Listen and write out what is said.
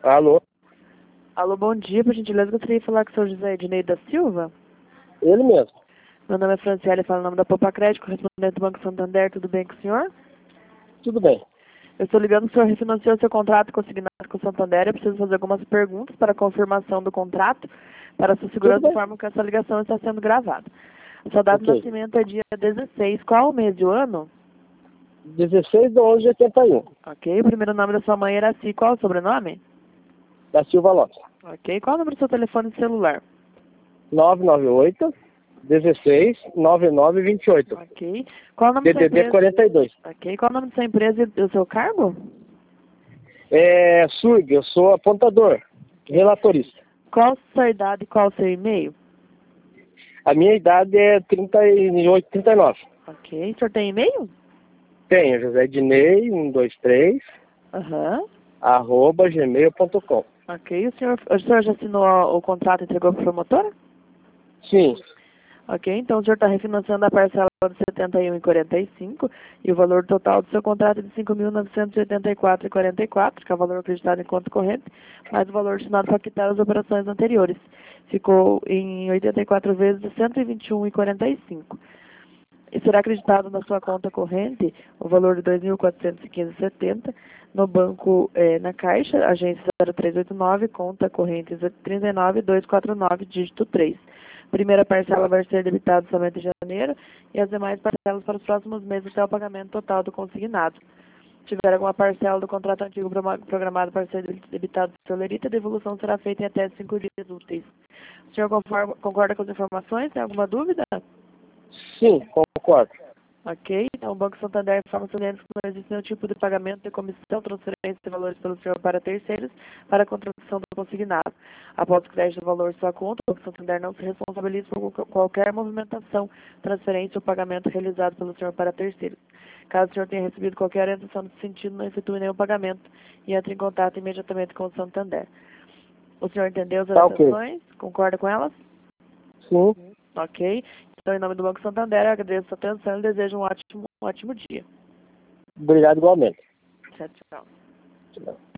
Alô? Alô, bom dia. Por gentileza, gostaria de falar com o senhor José Ednei da Silva. Ele mesmo. Meu nome é Franciele, falo o nome da Poupa Crédito, correspondente do Banco Santander. Tudo bem com o senhor? Tudo bem. Eu estou ligando, o senhor refinanciou seu contrato consignado com o Santander. Eu preciso fazer algumas perguntas para confirmação do contrato. Para sua Tudo segurança, bem. informo que essa ligação está sendo gravada. Sua data de Ok. nascimento é dia 16. Qual o mês e o ano? 16/11/81. Ok. O primeiro nome da sua mãe era Si. Qual o sobrenome? Da Silva Lopes. Ok. Qual o número do seu telefone celular? 998 16 9928. Ok. Qual o nome da sua DDD empresa? 42. Ok. Qual o nome da sua empresa e o seu cargo? SURG, eu sou apontador, relatorista. Qual a sua idade e qual o seu e-mail? A minha idade é 38, 39. Ok. O senhor tem e-mail? Tenho José Ednei 123 Aham. @gmail.com. Ok. O senhor já assinou o contrato e entregou para a promotora? Sim. Ok. Então o senhor está refinanciando a parcela de 71,45 e o valor total do seu contrato é de 5.984,44, que é o valor acreditado em conta corrente, mais o valor destinado para quitar as operações anteriores. Ficou em 84 vezes de 121,45. E será acreditado na sua conta corrente o valor de 2.415,70 no banco, na Caixa, agência 0389, conta corrente 39249, dígito 3. Primeira parcela vai ser debitada somente em janeiro e as demais parcelas para os próximos meses até o pagamento total do consignado. Se tiver alguma parcela do contrato antigo programado para ser debitado pelo Lerita, a devolução será feita em até 5 dias úteis. O senhor concorda com as informações? Tem alguma dúvida? Sim, concordo. Ok, então o Banco Santander informa os clientes que não existe nenhum tipo de pagamento de comissão, transferência de valores pelo senhor para terceiros para a contratação do consignado. Após o crédito do valor de sua conta, o Banco Santander não se responsabiliza por qualquer movimentação, transferência ou pagamento realizado pelo senhor para terceiros. Caso o senhor tenha recebido qualquer orientação nesse sentido, não efetue nenhum pagamento e entre em contato imediatamente com o Santander. O senhor entendeu as Tá ok. orientações? Concorda com elas? Sim. Ok. Então, em nome do Banco Santander, eu agradeço a sua atenção e desejo um ótimo dia. Obrigado igualmente. Tchau, tchau. Tchau.